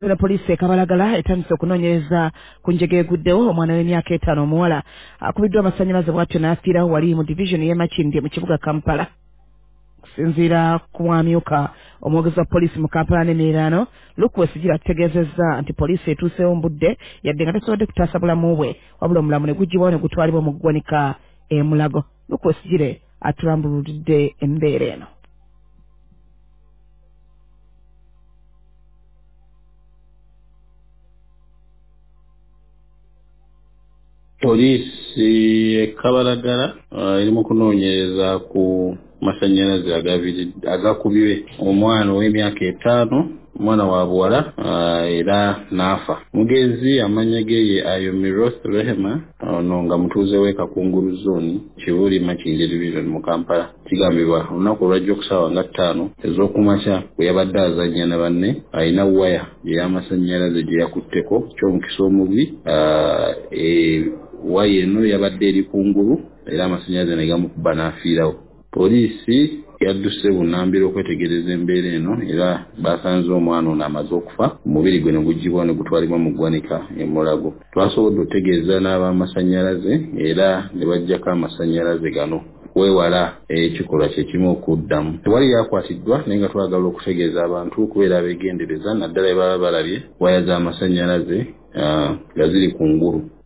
ne poliisi ekabalagala etandise okunoonyereza ku njege eguddewo omwana w'emyaka 5 omuwala akubiddwa amasannyalaze bw'atyo n'afiirawo wali mu division y'e Makindye mu kibuga Kampala. Kusinziira ku mwamyuka omwogezi wa poliisi mu Kampala n'emiriraano Luke Wesigire ategeezezza nti poliisi etuuseewo mu budde yadde nga tasobodde kutaasa bulamu bwe wabula omulamu ne guggyibwawo ne gutwalibwa mu ggwanika e Mulago. Luke Wesigire atulambuludde embeera eno. Poliisi ekabalagala erimu kunoonyereza ku masannyalaze agakubibwe omwana w'emyaka 5 omwana wa buwala era n'afa. Mugezi amanya ge ye Ayomiroth Rehema ono nga mutuuze w'e Kakungulu zone Kibuli Makindye division mu Kampala. Kigambibwa olunaku olwajja okusaawa nga 5 ez'okumakya bwe yabadde azannya na banne alina waya ey'amasannyalaze gye yakutteko ky'omukisa omubi waya eno yabadde eri kungulu era amasannyalaze ne gamukuba n'afiirawo. Poliisi yadduse bunnambiro okwetegereza embeera eno era basanze omwana ono amaze okufa, omubiri gwe ne guggyibwa ne gutwalibwa mu ggwanika e Mulago. Twasobodde okutegeeza n'ab'amasannyalaze era ne baggyako amasannyalaze gano kwewala ekikolwa kye kimu okuddamu. Tewali yakwatiddwa naye nga twagala okutegeeza abantu okubeera abeegendereza naddala bye baba balabye waya z'amasannyalaze nga ziri kungulu.